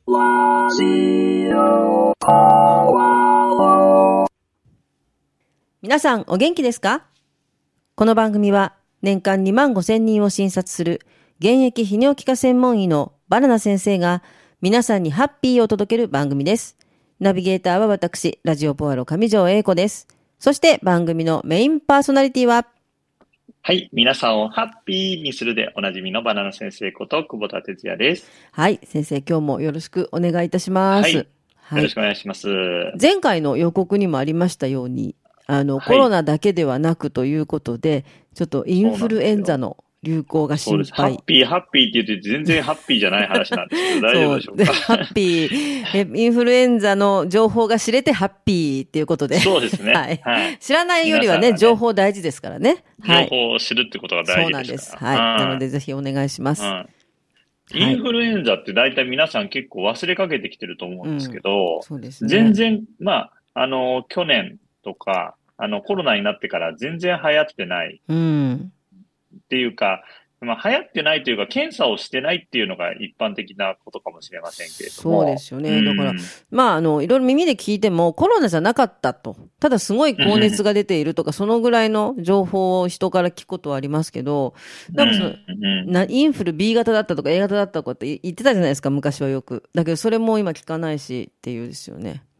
ラジオポアロ皆さんお元気ですか？この番組は年間2万5千人を診察する現役泌尿器科専門医のバナナ先生が皆さんにハッピーを届ける番組です。ナビゲーターは私、ラジオポアロ上条英子です。そして番組のメインパーソナリティは、 はい。皆さんをハッピーにするでおなじみのバナナ先生こと久保田哲也です。 はい、先生今日もよろしくお願いいたします。 はい。よはいろしくお願いします。 前回の予告にもありましたように、コロナだけではなくということで、ちょっとインフルエンザの流行が心そうです。ハ配。 ッピー、ハッピーって言って全然ハッピーじゃない話なんですけど、大丈夫でしょうか。 ハッピー、インフルエンザの情報が知れてハッピーっていうことで。 そうですね。 はい。 はい。 知らないよりはね、 皆さんがね情報大事ですからね。は情い。 報を知るってことが大事そうなんで。 ですすから。 はい。なのでぜひお願いします。はインい。 フルエンザって大体皆さん結構忘れかけてきてると思うんですけど、 そうですね。 全然、去年とか、コロナになってから全然流行ってないっていうか、流行ってないというか、検査をしてないっていうのが一般的なことかもしれませんけれども。 そうですよね。だから、いろいろ耳で聞いても、コロナじゃなかったと。ただすごい高熱が出ているとか、そのぐらいの情報を人から聞くことはありますけど、インフル B 型だったとか A 型だったとかって言ってたじゃないですか、昔はよく。だけど、それも今聞かないしっていうですよね。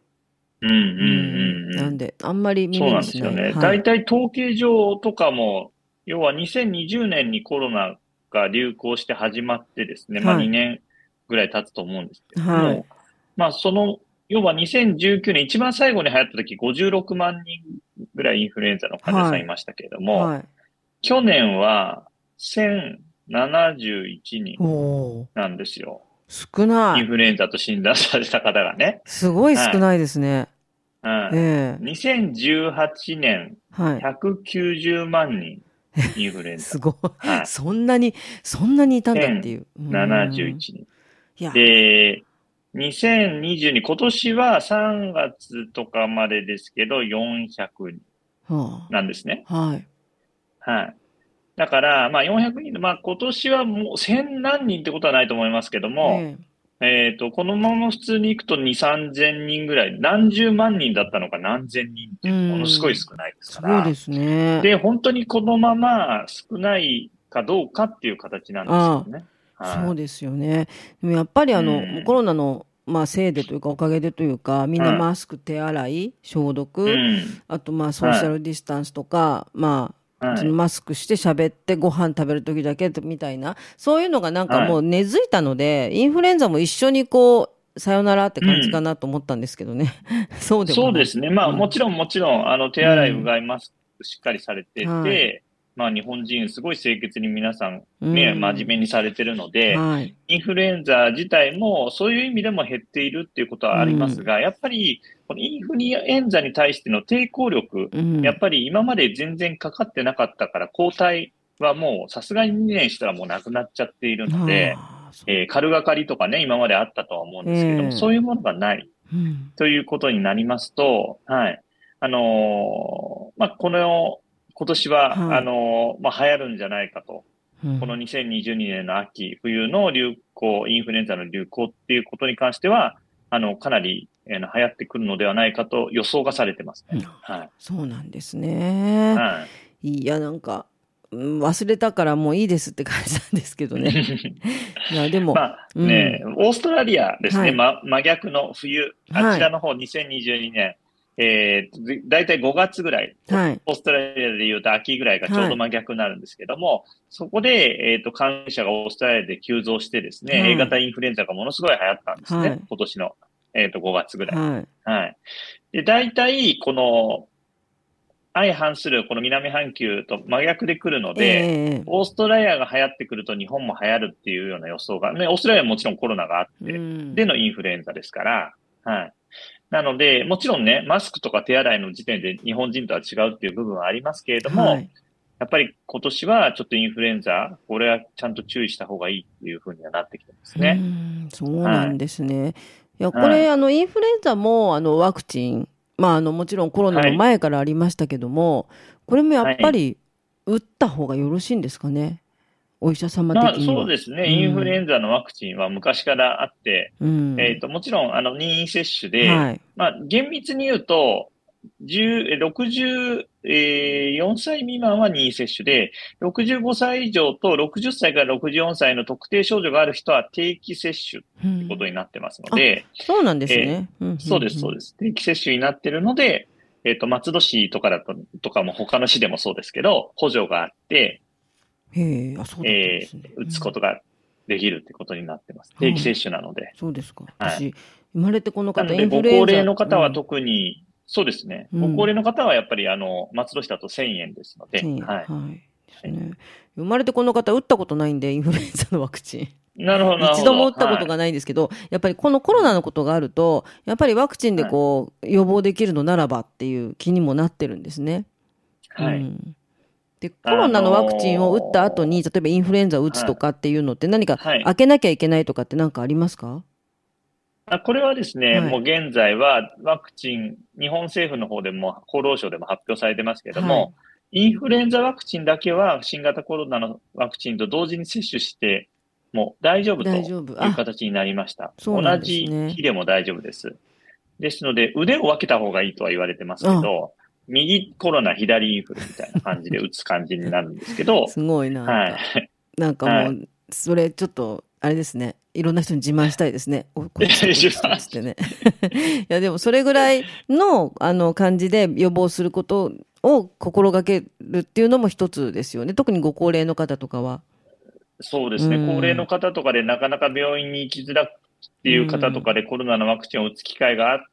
なんで、あんまり耳にしない。 そうなんですよね。大体統計上とかも、要は2020年にコロナが流行して始まってですね、2年ぐらい経つと思うんですけども、要は2019年一番最後に流行った時56万人ぐらいインフルエンザの患者さんいましたけれども、去年は1071人なんですよ。 少ない。 インフルエンザと診断された方がね。 すごい少ないですね。 2018年、190万人、インフルエンザ。 すごい。そんなにいたんだっていう。 71人。で、2022、今年は3月とかまでですけど、400人なんですね。だから、400人、今年はもう1000何人ってことはないと思いますけども、このまま普通に行くと2、3000人ぐらい、何十万人だったのか何千人っていうものすごい少ないですから。 そうですね。 で、本当にこのまま少ないかどうかっていう形なんですよね。 そうですよね。でもやっぱりコロナのせいでというかおかげでというか、みんなマスク、手洗い、消毒、あとソーシャルディスタンスとか、そのマスクして喋ってご飯食べるときだけみたいな、そういうのがなんかもう根付いたので、インフルエンザも一緒にさよならって感じかなと思ったんですけどね。そうでもない。 そうですね。もちろん、手洗いうがいマスクしっかりされてて、日本人すごい清潔に皆さんね、真面目にされてるので、インフルエンザ自体もそういう意味でも減っているっていうことはありますが、やっぱりこのインフルエンザに対しての抵抗力、やっぱり今まで全然かかってなかったから抗体はもうさすがに2年したらもうなくなっちゃっているので、軽がかりとかね、今まであったとは思うんですけども、そういうものがないということになりますと、今年は、流行るんじゃないかと。この2022年の秋、冬の流行、インフルエンザの流行っていうことに関しては、かなり、流行ってくるのではないかと予想がされてますね。 そうなんですね。いや、なんか、忘れたからもういいですって感じなんですけどね。いや、でも。 オーストラリアですね。真逆の冬。あちらの方、2022年。だいたい5月ぐらい、オーストラリアでいうと秋ぐらいがちょうど真逆になるんですけども、そこで、感染者がオーストラリアで急増してですね、A 型インフルエンザがものすごい流行ったんですね。今年の、5月ぐらい。で、だいたいこの、相反するこの南半球と真逆で来るので、オーストラリアが流行ってくると日本も流行るっていうような予想が、ね、オーストラリアはもちろんコロナがあって、でのインフルエンザですから、なので、もちろんね、マスクとか手洗いの時点で日本人とは違うっていう部分はありますけれども、やっぱり今年はちょっとインフルエンザ、これはちゃんと注意した方がいいっていうふうにはなってきてますね。 そうなんですね。いや、これ、インフルエンザも、ワクチン、もちろんコロナの前からありましたけども、これもやっぱり打った方がよろしいんですかね。 お医者様的には。 そうですね。インフルエンザのワクチンは昔からあって、もちろん、任意接種で、厳密に言うと、64歳未満は任意接種で、65歳以上と60歳から64歳の特定症状がある人は定期接種ということになってますので、 そうなんですね。 そうです、そうです。定期接種になってるので、松戸市とかとかも他の市でもそうですけど、補助があって、打つことができるってことになってます。定期接種なので。 そうですか。私、生まれてこの方、 なので、ご高齢の方は特に、そうですね。ご高齢の方はやっぱり、松戸市だと1000円ですので。 はい。生まれてこの方、打ったことないんで、インフルエンザのワクチン。 なるほど。 一度も打ったことがないんですけど、やっぱりこのコロナのことがあると、やっぱりワクチンで予防できるのならばっていう気にもなってるんですね。 はい。 で、コロナのワクチンを打った後に、例えばインフルエンザを打つとかっていうのって何か開けなきゃいけないとかって何かありますか？ これはですね、もう現在はワクチン、日本政府の方でも厚労省でも発表されてますけども、インフルエンザワクチンだけは新型コロナのワクチンと同時に接種しても大丈夫という形になりました。同じ日でも大丈夫です。ですので、腕を分けた方がいいとは言われてますけど、右コロナ、左インフルみたいな感じで打つ感じになるんですけど。 すごいな。なんかもう、それちょっと、あれですね。いろんな人に自慢したいですね。こっちってね。いや、でもそれぐらいの、感じで予防することを心がけるっていうのも一つですよね。特にご高齢の方とかは。 そうですね。高齢の方とかでなかなか病院に行きづらくっていう方とかでコロナのワクチンを打つ機会があって、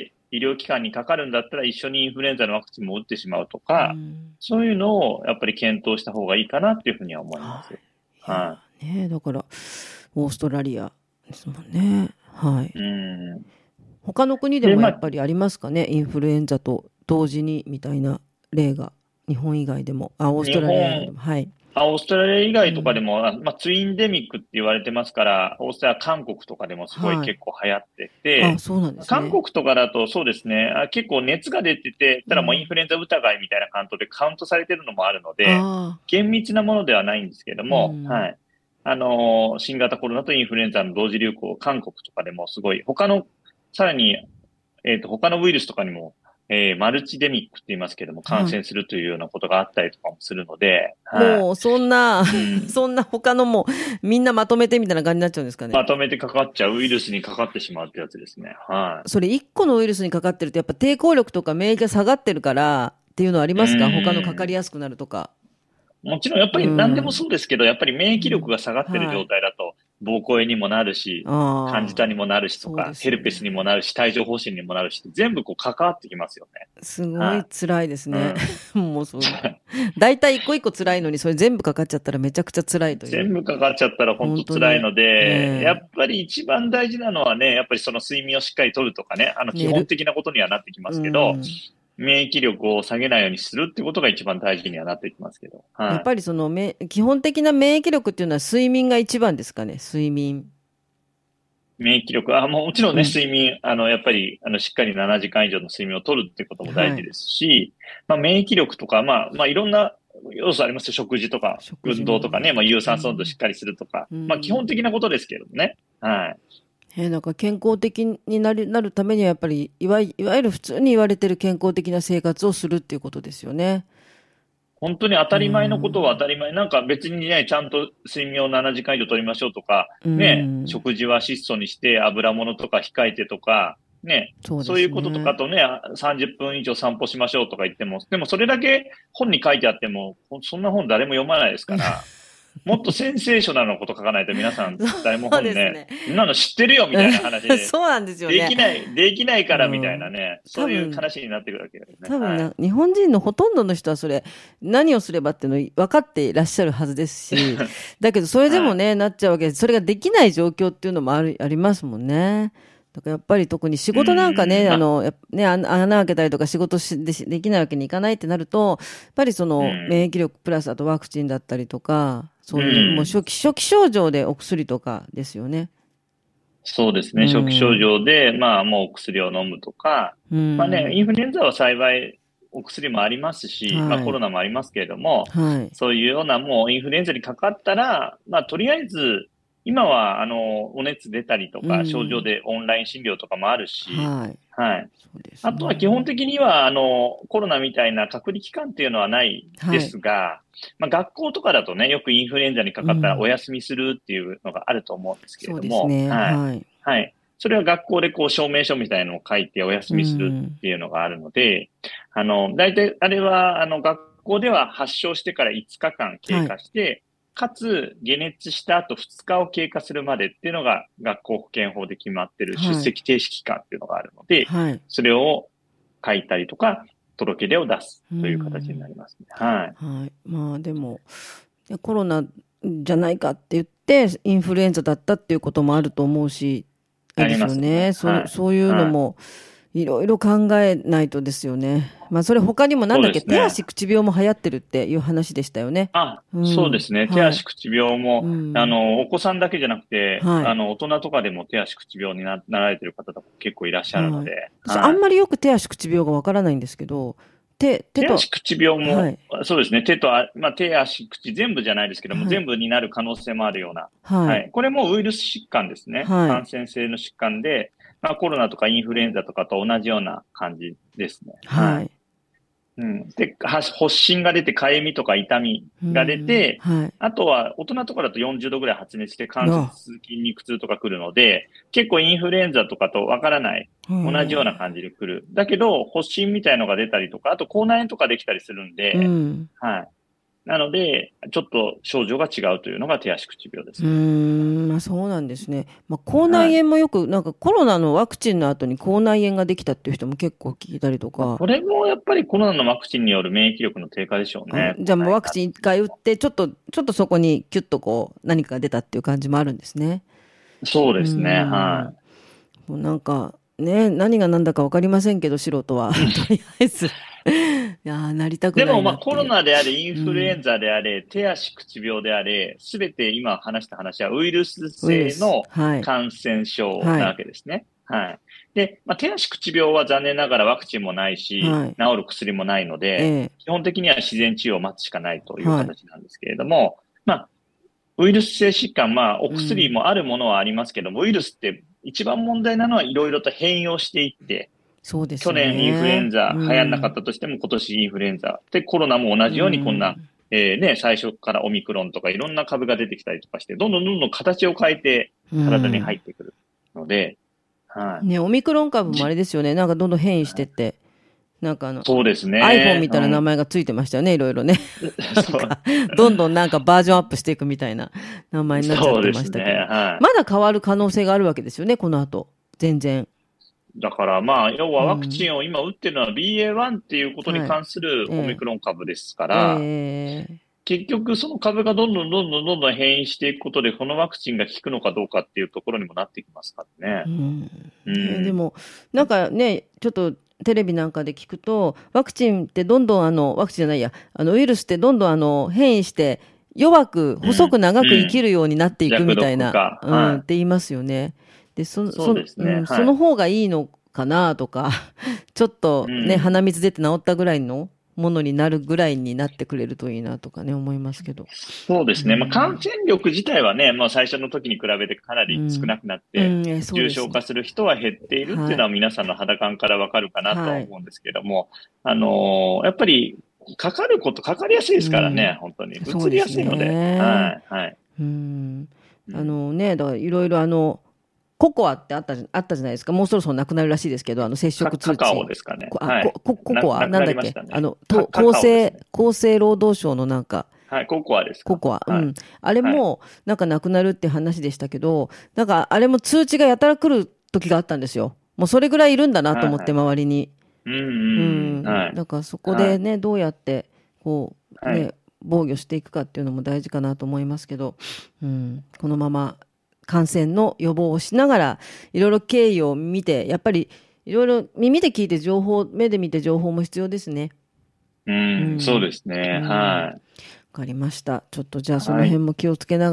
医療機関にかかるんだったら一緒にインフルエンザのワクチンも打ってしまうとか、そういうのをやっぱり検討した方がいいかなっていうふうには思います。 ね、だから、オーストラリアですもんね。はい。他の国でもやっぱりありますかね、インフルエンザと同時にみたいな例が。日本以外でも。オーストラリア以外でも。はい。 オーストラリア以外とかでも、ツインデミックって言われてますから、オーストラリア、韓国とかでもすごい結構流行ってて、 そうなんですね。 韓国とかだとそうですね、結構熱が出てて、ただもうインフルエンザ疑いみたいな感じでカウントされてるのもあるので、厳密なものではないんですけども、はい。新型コロナとインフルエンザの同時流行、韓国とかでもすごい、さらに、他のウイルスとかにも、マルチデミックって言いますけども、感染するというようなことがあったりとかもするので。 もう、そんな他のも、みんなまとめてみたいな感じになっちゃうんですかね。 まとめてかかっちゃう、ウイルスにかかってしまうってやつですね。はい。 それ一個のウイルスにかかってると、やっぱ抵抗力とか免疫が下がってるからっていうのはありますか？他のかかりやすくなるとか。 もちろん、やっぱり何でもそうですけど、やっぱり免疫力が下がってる状態だと、膀胱炎にもなるし、カンジダにもなるしとか、ヘルペスにもなるし、帯状疱疹にもなるし、全部関わってきますよね。 すごい辛いですね。もうそう。大体一個一個辛いのに、それ全部かかっちゃったらめちゃくちゃ辛いという。 全部かかっちゃったら本当辛いので、やっぱり一番大事なのはね、やっぱりその睡眠をしっかりとるとかね、基本的なことにはなってきますけど、免疫力を下げないようにするってことが一番大事にはなってきますけど。 やっぱりその基本的な免疫力っていうのは睡眠が一番ですかね、睡眠。 免疫力、もちろんね、睡眠、やっぱり、しっかり7時間以上の睡眠をとるってことも大事ですし、免疫力とか、いろんな要素ありますよ。食事とか、運動とかね、有酸素運動しっかりするとか、基本的なことですけどね。はい。 なんか健康的になるためにはやっぱりいわゆる普通に言われてる健康的な生活をするっていうことですよね。 本当に当たり前のことは当たり前。なんか別にね、ちゃんと睡眠を7時間以上取りましょうとか、ね、食事は質素にして油物とか控えてとか、ね、そういうこととかとね、30分以上散歩しましょうとか言っても、でもそれだけ本に書いてあっても、そんな本誰も読まないですから。もっとセンセーショナルなこと書かないと皆さん誰も本ね、そんなの知ってるよみたいな話で。 そうなんですよね。 できないからみたいなね、そういう話になってくるわけですね。 多分日本人のほとんどの人はそれ、何をすればっていうの分かっていらっしゃるはずですし、だけどそれでもね、なっちゃうわけです。それができない状況っていうのもありますもんね。だからやっぱり特に仕事なんかね、穴開けたりとか仕事できないわけにいかないってなると、やっぱりその免疫力プラスあとワクチンだったりとか、そういう、もう初期症状でお薬とかですよね。 そうですね。初期症状で、もうお薬を飲むとか、インフルエンザは幸い、 お薬もありますし、 はい、 まあコロナもありますけれども、 はい、 そういうようなもうインフルエンザにかかったら、まあとりあえず、今はお熱出たりとか、症状でオンライン診療とかもあるし、 はい。 はい。 そうですね。 あとは基本的には、コロナみたいな隔離期間っていうのはないですが、まあ学校とかだとね、よくインフルエンザにかかったらお休みするっていうのがあると思うんですけれそうども、 ですね。 はい。 はい。 はい。それは学校でこう証明書みたいなのを書いてお休みするっていうのがあるので、大体あれは、学校では発症してから5日間経過して、かつ、解熱した後2日を経過するまでっていうのが学校保健法で決まってる出席停止期間っていうのがあるので、それを書いたりとか、届け出を出すという形になりますね。はい。 はい。まあでも、コロナじゃないかって言って、インフルエンザだったっていうこともあると思うし、あれですよね。そういうのも、いろいろ考えないとですよね。まあそれ他にもなんだっけ、手足口病も流行ってるっていう話でしたよね。 そうですね。手足口病も、お子さんだけじゃなくて、大人とかでも手足口病になられてる方とか結構いらっしゃるので。 私あんまりよく手足口病がわからないんですけど、手足口病も、そうですね。まあ、手足口全部じゃないですけども、全部になる可能性もあるような。はい。これもウイルス疾患ですね。感染性の疾患で、まあ、コロナとかインフルエンザとかと同じような感じですね。 はい。 で、発疹が出て、かゆみとか痛みが出て、あとは大人とかだと40度ぐらい発熱して関節筋肉痛とか来るので、結構インフルエンザとかとわからない、同じような感じで来る。だけど、発疹みたいのが出たりとか、あと口内炎とかできたりするんで、はい。なので、ちょっと症状が違うというのが手足口病です。 まあそうなんですね。まあ口内炎もよく、なんかコロナのワクチンの後に口内炎ができたっていう人も結構聞いたりとか。 これもやっぱりコロナのワクチンによる免疫力の低下でしょうね。 じゃあもうワクチン1回打って、ちょっとそこにキュッとこう何かが出たっていう感じもあるんですね。 そうですね。はい。 もうなんかね、何が何だか分かりませんけど、素人は。とりあえず。いやなりたくないなって。 でもまあコロナであれ、インフルエンザであれ、手足口病であれ、すべて今話した話はウイルス性の感染症なわけですね。はい。で、まあ、手足口病は残念ながらワクチンもないし、治る薬もないので、基本的には自然治癒を待つしかないという形なんですけれども、まあ、ウイルス性疾患、まあ、お薬もあるものはありますけども、ウイルスって一番問題なのはいろいろと変容していって、 そうですね。 去年インフルエンザ流行んなかったとしても、今年インフルエンザ。で、コロナも同じようにこんな、最初からオミクロンとかいろんな株が出てきたりとかして、どんどん形を変えて体に入ってくるので、はい。 ね、オミクロン株もあれですよね。なんかどんどん変異してって。なんかそうですね。 iPhone みたいな名前がついてましたよね、いろいろね。どんどんなんかバージョンアップしていくみたいな名前になっちゃってましたけど。まだ変わる可能性があるわけですよね、この後。全然。 だからまあ、要はワクチンを今打ってるのは BA.1 っていうことに関するオミクロン株ですから、結局その株がどんどん変異していくことで、このワクチンが効くのかどうかっていうところにもなってきますからね。 でも、なんかね、ちょっとテレビなんかで聞くと、ワクチンってどんどんワクチンじゃないや、ウイルスってどんどん変異して、弱く、細く長く生きるようになっていくみたいな、って言いますよね。で、 そうですね。 その方がいいのかなとか、ちょっとね、鼻水出て治ったぐらいのものになるぐらいになってくれるといいなとかね、思いますけど。 そうですね。まあ、感染力自体はね、まあ、最初の時に比べてかなり少なくなって、重症化する人は減っているっていうのは皆さんの肌感からわかるかなとは思うんですけども、やっぱり、かかりやすいですからね、本当に。移りやすいので。はい、はい。 だからいろいろココアってあったじゃないですか。もうそろそろなくなるらしいですけど、接触通知。 カカオですかね。 ココアなんだっけ厚生労働省のなんか。 はい、ココアですか。 ココア。あれも、なんかなくなるって話でしたけど、なんかあれも通知がやたら来る時があったんですよ。もうそれぐらいいるんだなと思って、周りに。だからそこでね、どうやって、こう、ね、防御していくかっていうのも大事かなと思いますけど、このまま、感染の予防をしながら、いろいろ経緯を見て、やっぱりいろいろ耳で聞いて目で見て情報も必要ですね。 そうですね。はい。 わかりました。ちょっとじゃあその辺も気をつけながら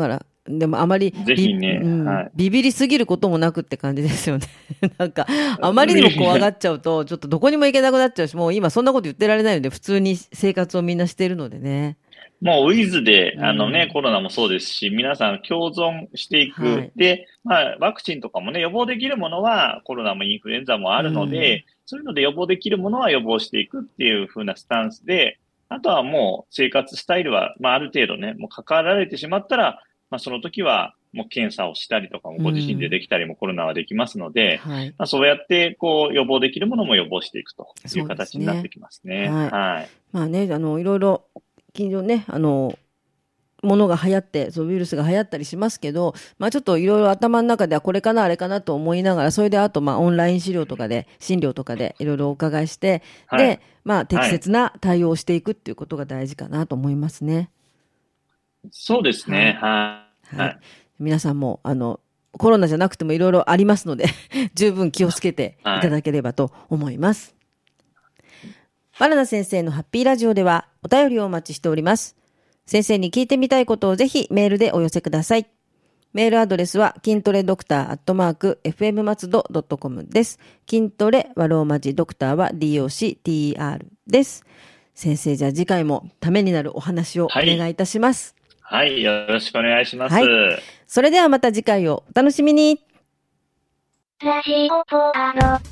でもあまりぜひね、はい、 ビビりすぎることもなくって感じですよね。なんか、あまりにも怖がっちゃうと、ちょっとどこにも行けなくなっちゃうし、もう今そんなこと言ってられないので、普通に生活をみんなしてるのでね。 もうウィズで、コロナもそうですし、皆さん共存していく。はい、で、ワクチンとかもね、予防できるものは、コロナもインフルエンザもあるので、そういうので予防できるものは予防していくっていう風なスタンスで、あとはもう生活スタイルは、ある程度ね、もう関わられてしまったら、その時はもう検査をしたりとかもご自身でできたりもコロナはできますので、はい、そうやってこう予防できるものも予防していくという形になってきますね。はい。 ね、いろいろ近所ね、ものが流行って、そうウイルスが流行ったりしますけど、ちょっといろいろ頭の中ではこれかなあれかなと思いながら、それであとオンライン資料とかで、診療とかでいろいろお伺いして、はい、で、適切な対応をしていくっていうことが大事かなと思いますね。 そうですね。はい。 はい。皆さんも、コロナじゃなくてもいろいろありますので、十分気をつけていただければと思います。バナナ先生のハッピーラジオではお便りをお待ちしております。先生に聞いてみたいことをぜひメールでお寄せください。メールアドレスは筋トレドクター@fm松戸.com です。筋トレはローマ字、ドクターは DOCTER です。先生、じゃあ次回もためになるお話をお願いいたします。 はい、よろしくお願いします。 はい。それではまた次回をお楽しみに。 ラジオポアロ。